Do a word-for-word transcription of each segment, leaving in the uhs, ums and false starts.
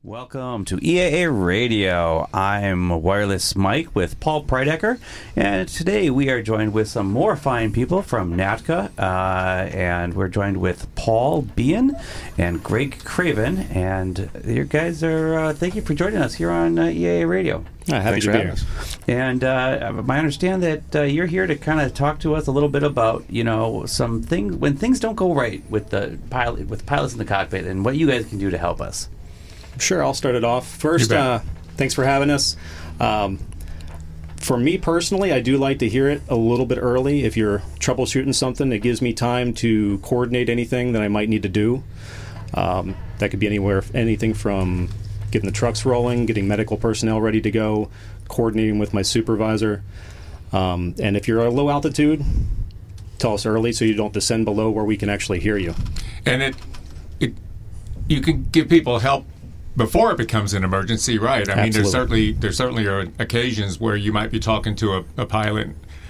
Welcome to E A A Radio. I'm Wireless Mike with Paul Prydecker, and today we are joined with some more fine people from N A T C A, uh, and we're joined with Paul Behan and Greg Craven, and you guys are, uh, thank you for joining us here on uh, E A A Radio. Oh, happy to be here. And uh, I understand that uh, you're here to kind of talk to us a little bit about, you know, some things, when things don't go right with the pilot, with pilots in the cockpit, and what you guys can do to help us. Sure, I'll start it off. First, uh, thanks for having us. Um, for me personally, I do like to hear it a little bit early. If you're troubleshooting something, it gives me time to coordinate anything that I might need to do. Um, that could be anywhere, anything from getting the trucks rolling, getting medical personnel ready to go, coordinating with my supervisor. Um, and if you're at a low altitude, tell us early so you don't descend below where we can actually hear you. And it, it you can give people help before it becomes an emergency, right? I Absolutely. mean, there's certainly there certainly are occasions where you might be talking to a, a pilot,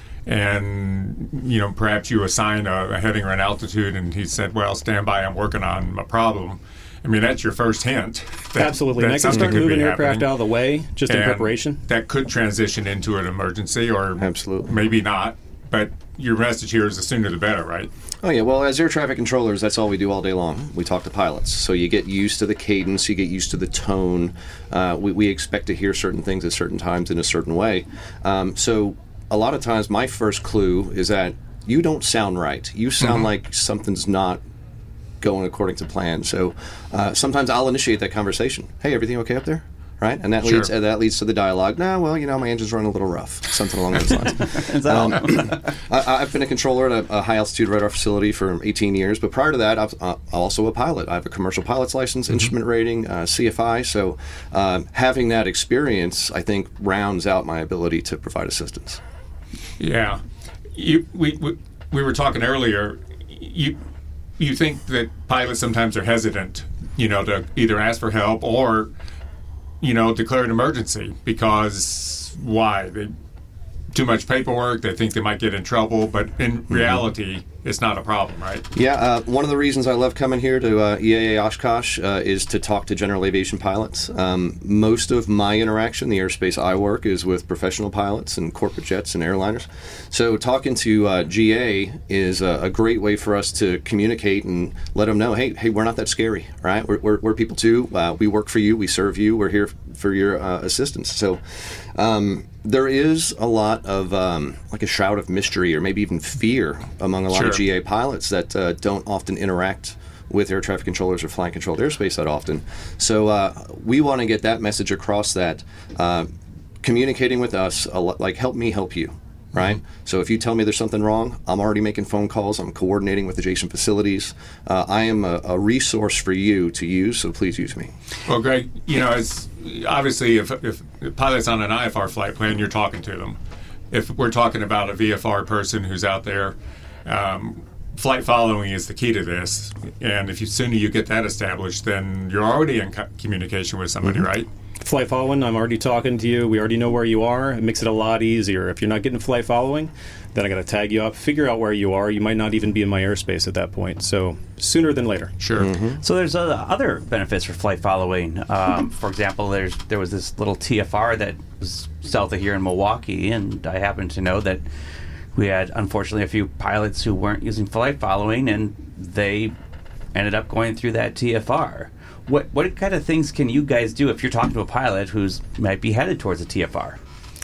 and you know perhaps you assign a, a heading or an altitude, and he said, "Well, stand by, I'm working on a problem." I mean, that's your first hint. That, Absolutely. That Next, start could moving be aircraft happening. out of the way, just in And preparation. That could transition into an emergency, or Absolutely. maybe not. But your message here is the sooner the better, right? Oh, yeah. Well, as air traffic controllers, that's all we do all day long. We talk to pilots. So you get used to the cadence, you get used to the tone. Uh, we, we expect to hear certain things at certain times in a certain way. Um, so a lot of times my first clue is that you don't sound right. You sound Mm-hmm. like something's not going according to plan. So uh, sometimes I'll initiate that conversation. Hey, everything okay up there? Right? And that Sure. leads uh, that leads to the dialogue. No, well, you know, my engine's running a little rough. Something along those lines. um, I, I've been a controller at a, a high-altitude radar facility for eighteen years, but prior to that, I've, uh, I'm also a pilot. I have a commercial pilot's license, Mm-hmm. instrument rating, uh, C F I. So um, having that experience, I think, rounds out my ability to provide assistance. Yeah, you, we, we we were talking earlier. You you think that pilots sometimes are hesitant, you know, to either ask for help or, you know, declare an emergency because why? They too much paperwork. They think they might get in trouble, but in reality, it's not a problem, right? Yeah, uh, one of the reasons I love coming here to uh, E A A Oshkosh uh, is to talk to general aviation pilots. Um, most of my interaction, the airspace I work, is with professional pilots and corporate jets and airliners. So talking to uh, G A is a, a great way for us to communicate and let them know, hey, hey, we're not that scary, right? We're, we're, we're people too. Uh, we work for you. We serve you. We're here for your uh, assistance. So um, there is a lot of um, like a shroud of mystery or maybe even fear among a lot Sure. of G A pilots that uh, don't often interact with air traffic controllers or flying controlled airspace that often. So uh, we want to get that message across that uh, communicating with us, a lot, like help me help you, right? Mm-hmm. So if you tell me there's something wrong, I'm already making phone calls, I'm coordinating with adjacent facilities. Uh, I am a, a resource for you to use, so please use me. Well, Greg, you know, it's obviously if if a pilot's on an I F R flight plan, you're talking to them. If we're talking about a V F R person who's out there, um, flight following is the key to this. And if you sooner you get that established, then you're already in co- communication with somebody, Mm-hmm. right? Flight following, I'm already talking to you. We already know where you are. It makes it a lot easier. If you're not getting flight following, then I got to tag you up, figure out where you are. You might not even be in my airspace at that point. So sooner than later. Sure. Mm-hmm. So there's uh, other benefits for flight following. Um, for example, there's there was this little T F R that was south of here in Milwaukee, and I happen to know that we had, unfortunately, a few pilots who weren't using flight following, and they ended up going through that T F R. What what kind of things can you guys do if you're talking to a pilot who's might be headed towards a T F R?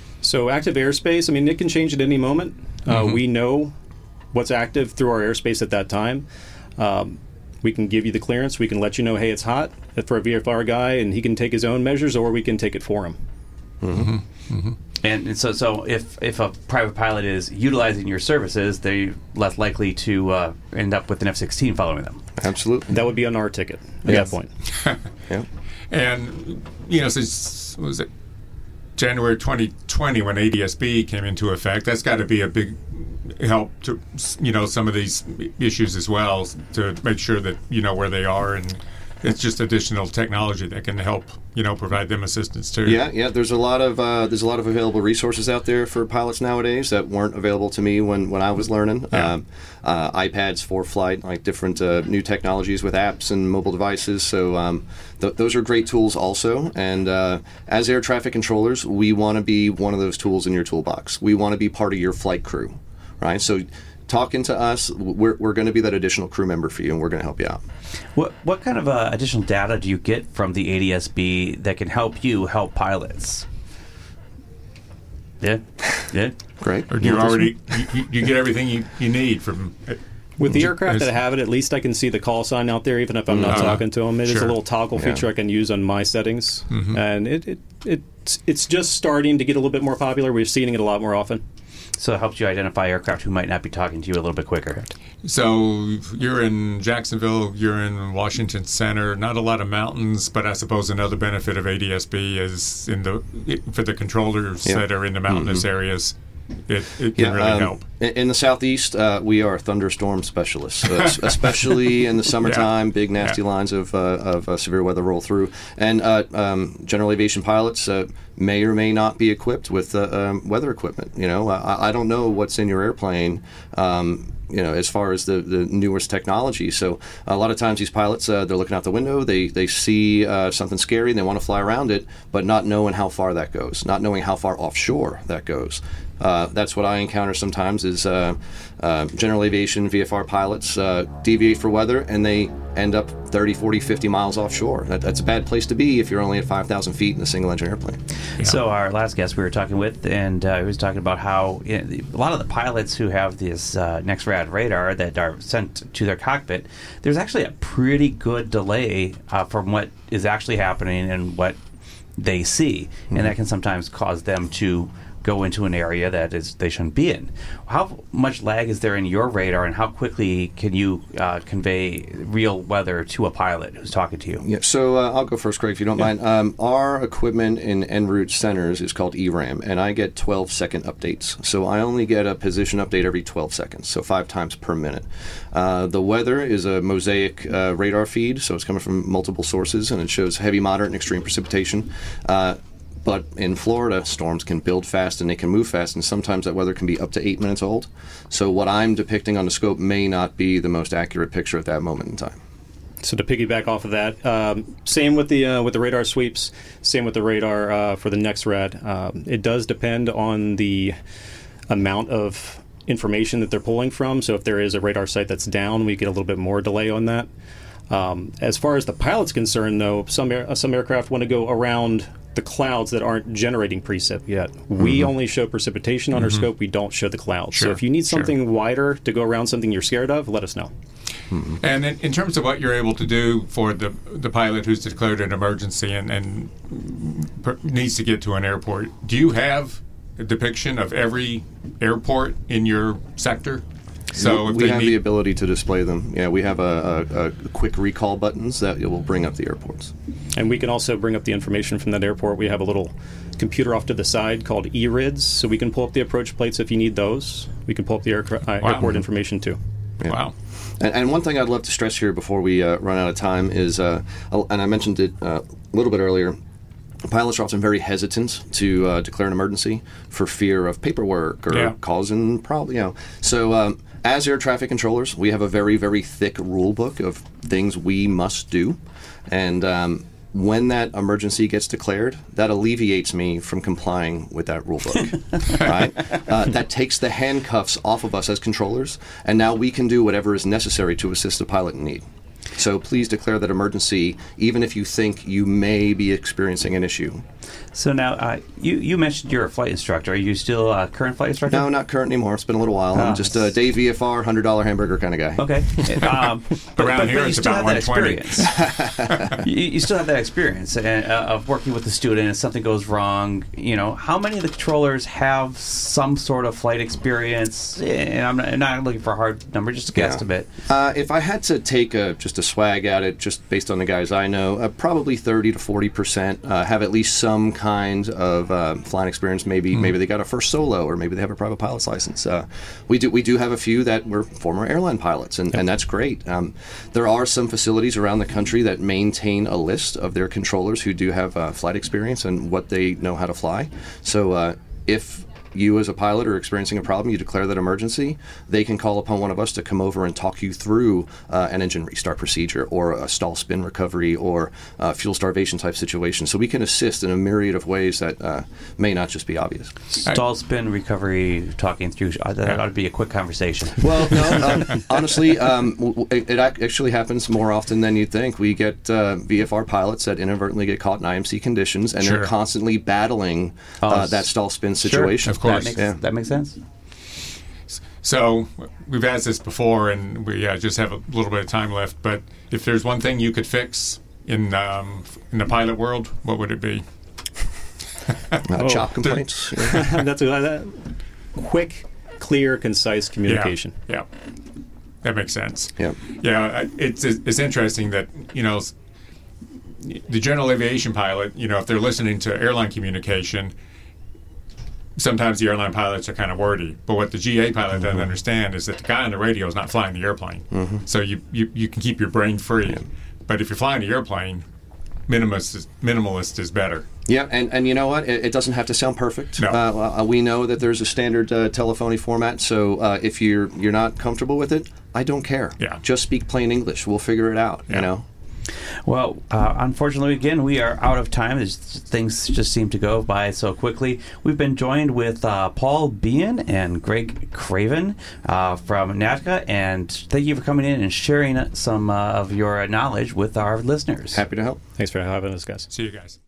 So active airspace, I mean, it can change at any moment. Uh, Mm-hmm. we know what's active through our airspace at that time. Um, we can give you the clearance. We can let you know, hey, it's hot for a V F R guy, and he can take his own measures, or we can take it for him. Mm-hmm. Mm-hmm. And, and so, so if if a private pilot is utilizing your services, they're less likely to uh, end up with an F sixteen following them. Absolutely. That would be on our ticket at Yes. that point. Yeah. And, you know, since, what was it, January twenty twenty when A D S B came into effect, that's got to be a big help to, you know, some of these issues as well, to make sure that you know where they are and it's just additional technology that can help, you know, provide them assistance too. Yeah, yeah. There's a lot of uh, there's a lot of available resources out there for pilots nowadays that weren't available to me when, when I was learning. Yeah. Um, uh, iPads for flight, like different uh, new technologies with apps and mobile devices. So um, th- those are great tools also. And uh, as air traffic controllers, we want to be one of those tools in your toolbox. We want to be part of your flight crew, right? So talking to us, we're, we're going to be that additional crew member for you, and we're going to help you out. What what kind of uh, additional data do you get from the A D S B that can help you help pilots? Yeah, yeah, Great. Or do you already you, you get everything you, you need from With the aircraft As- that have it, at least I can see the call sign out there, even if I'm not Uh, talking to them. It is sure. a little toggle Yeah. feature I can use on my settings, and it, it it's it's just starting to get a little bit more popular. We're seeing it a lot more often. so it helps you identify aircraft who might not be talking to you a little bit quicker. So you're in Jacksonville, you're in Washington Center. Not a lot of mountains, but I suppose another benefit of A D S B is in the for the controllers Yeah. that are in the mountainous areas. It, it can really um, help. in- In the southeast, uh, we are thunderstorm specialists, uh, s- especially in the summertime. Big nasty Yeah. lines of, uh, of uh, severe weather roll through, and uh, um, general aviation pilots uh, may or may not be equipped with uh, um, weather equipment. You know, I, I don't know what's in your airplane. Um, you know, as far as the, the newest technology. So a lot of times these pilots, uh, they're looking out the window, they, they see uh, something scary and they want to fly around it, but not knowing how far that goes, not knowing how far offshore that goes. Uh, that's what I encounter sometimes is uh, uh, general aviation V F R pilots uh, deviate for weather and they end up thirty, forty, fifty miles offshore. That, that's a bad place to be if you're only at five thousand feet in a single engine airplane. So our last guest we were talking with, and uh, he was talking about how you know, a lot of the pilots who have this uh, NEXRAD radar that are sent to their cockpit, there's actually a pretty good delay uh, from what is actually happening and what they see, Mm-hmm. and that can sometimes cause them to go into an area that is they shouldn't be in. How much lag is there in your radar, and how quickly can you uh, convey real weather to a pilot who's talking to you? Yeah, so uh, I'll go first, Craig, if you don't mind. Um, our equipment in en route centers is called E RAM, and I get twelve second updates. So I only get a position update every twelve seconds, so five times per minute. Uh, the weather is a mosaic uh, radar feed, so it's coming from multiple sources, and it shows heavy, moderate, and extreme precipitation. Uh, But in Florida, storms can build fast and they can move fast, and sometimes that weather can be up to eight minutes old. So what I'm depicting on the scope may not be the most accurate picture at that moment in time. So to piggyback off of that, um, same with the uh, with the radar sweeps, same with the radar uh, for the NEXRAD. Um, it does depend on the amount of information that they're pulling from. So if there is a radar site that's down, we get a little bit more delay on that. Um, as far as the pilot's concerned, though, some air, uh, some aircraft want to go around the clouds that aren't generating precip yet. We only show precipitation on our scope. We don't show the clouds. So Sure, if you need sure. something wider to go around something you're scared of, let us know. And in, in terms of what you're able to do for the the pilot who's declared an emergency and, and per, needs to get to an airport, do you have a depiction of every airport in your sector? So if we they have need, the ability to display them. Yeah, we have a, a, a quick recall buttons that will bring up the airports. And we can also bring up the information from that airport. We have a little computer off to the side called E R I D S, so we can pull up the approach plates if you need those. We can pull up the aircra- uh, Wow. airport information too. Yeah. wow. And, and one thing I'd love to stress here before we uh, run out of time is, uh, and I mentioned it uh, a little bit earlier, pilots are often very hesitant to uh, declare an emergency for fear of paperwork or Yeah. causing problems. You know, so um, as air traffic controllers, we have a very, very thick rule book of things we must do, and um, when that emergency gets declared, that alleviates me from complying with that rule book. Right? Uh, that takes the handcuffs off of us as controllers, and now we can do whatever is necessary to assist the pilot in need. So please declare that emergency, even if you think you may be experiencing an issue. So now, uh, you, you mentioned you're a flight instructor. Are you still a current flight instructor? No, not current anymore. It's been a little while. Ah. I'm just a day V F R, one hundred dollar hamburger kind of guy. Okay. Um, but, Around but, here but you it's still about have that one twenty. experience. you, you still have that experience uh, of working with the student and something goes wrong. You know, how many of the controllers have some sort of flight experience? And I'm not, I'm not looking for a hard number, just a Yeah. guesstimate. Uh, if I had to take a just just a swag at it, just based on the guys I know, uh, probably thirty to forty percent uh, have at least some kind of uh, flying experience. Maybe mm. maybe they got a first solo, or maybe they have a private pilot's license. Uh, we do we do have a few that were former airline pilots, and, yep. and that's great. Um, there are some facilities around the country that maintain a list of their controllers who do have uh, flight experience and what they know how to fly. So uh, if you as a pilot are experiencing a problem, you declare that emergency, they can call upon one of us to come over and talk you through uh, an engine restart procedure or a stall spin recovery or uh, fuel starvation type situation. So we can assist in a myriad of ways that uh, may not just be obvious. Stall spin recovery, talking through, uh, that ought to be a quick conversation. Well, no, uh, honestly, um, it, it actually happens more often than you'd think. We get uh, V F R pilots that inadvertently get caught in I M C conditions, and sure. they're constantly battling uh, that stall spin situation. Sure. Of course. That makes, yeah. that makes sense. So we've asked this before, and we uh, just have a little bit of time left. But if there's one thing you could fix in um, in the pilot world, what would it be? uh, oh, chop complaints. Yeah. That's a, uh, quick, clear, concise communication. Yeah, yeah. That makes sense. Yeah, yeah. It's it's interesting that you know the general aviation pilot. You know, if they're listening to airline communication, sometimes the airline pilots are kind of wordy, but what the G A pilot mm-hmm. doesn't understand is that the guy on the radio is not flying the airplane. Mm-hmm. So you, you, you can keep your brain free. Yeah. But if you're flying the airplane, minimalist is, minimalist is better. Yeah, and, and you know what? It, it doesn't have to sound perfect. No. Uh, uh, we know that there's a standard uh, telephony format, so uh, if you're you're not comfortable with it, I don't care. Yeah. Just speak plain English. We'll figure it out, yeah. you know? Well, uh, unfortunately, again, we are out of time. There's, things just seem to go by so quickly. We've been joined with uh, Paul Behan and Greg Craven uh, from NATCA, and thank you for coming in and sharing some uh, of your knowledge with our listeners. Happy to help. Thanks for having us, guys. See you guys.